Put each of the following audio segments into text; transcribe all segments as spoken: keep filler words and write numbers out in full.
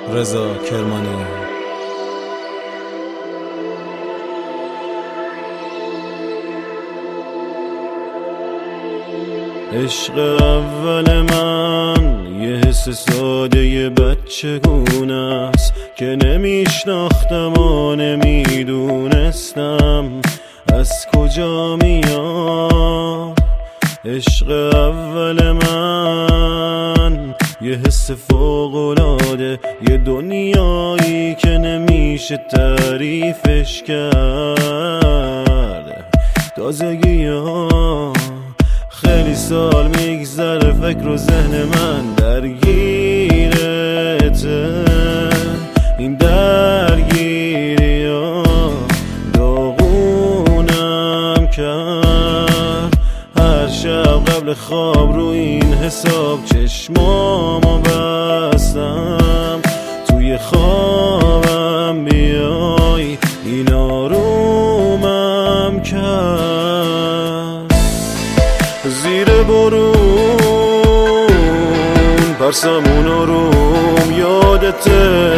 رضا کرمانی. عشق اول من یه حس ساده بچگونه است که نمیشناختم و نمیدونستم از کجا میاد. عشق اول من یه حس فوق‌العاده، یه دنیایی که نمیشه تعریفش کرد. تازگی ها خیلی سال میگذره، فکر و ذهن من درگیرته. این درگیری ها داغونم کرد. هر شب قبل خواب رو این حساب چشمامو بستم. توی خوابم بیای این آرومم کرد. زیر بارون پرسمون آروم یادته.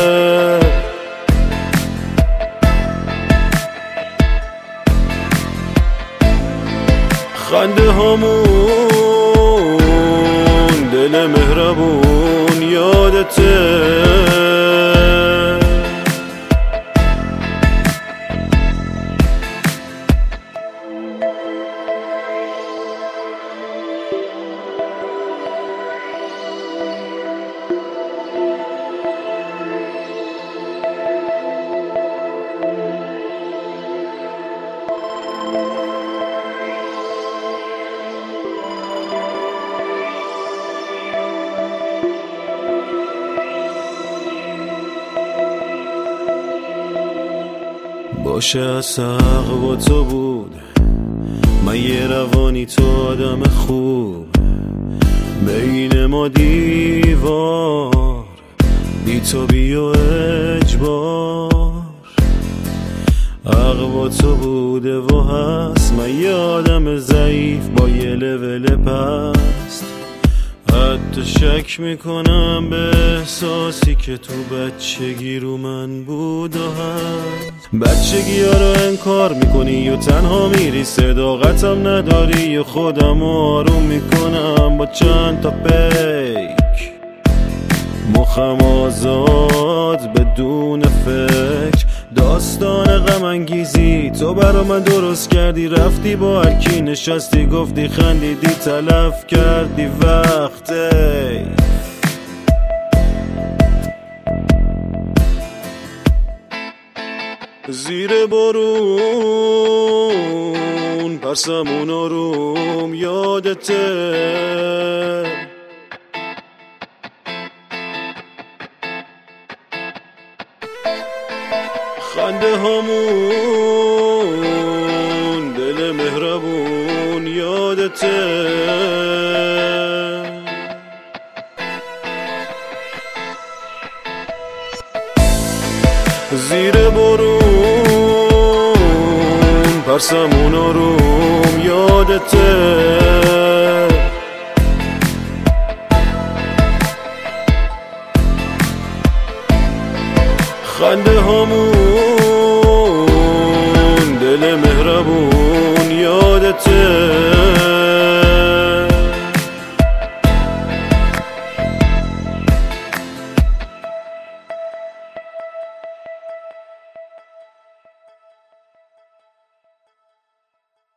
خنده هامون دل مهربون یادته. باشه اصلا با تو بود، من یه روانی تو آدم خوب. بین ما دیوار بی تو بی و اجبار. حق با تو بوده و هست، من یه آدم ضعیف با یه لول پست. حتی شک میکنم به احساسی که تو بچگی رو من بود و هست. بچگی ها رو انکار میکنی و تنها میری، صداقتم نداری و خودم آروم میکنم با چند تا پیک. مخم آزاد بدون فکر، داستان غم انگیزی تو برا من درست کردی. رفتی با هر کی نشستی، گفتی خندیدی، تلف کردی وقتی. زیر بارون پرسمون آروم یادته. خنده هامون دل مهربون یادته. زیر بارون پرسمون آروم یادته. خنده هامون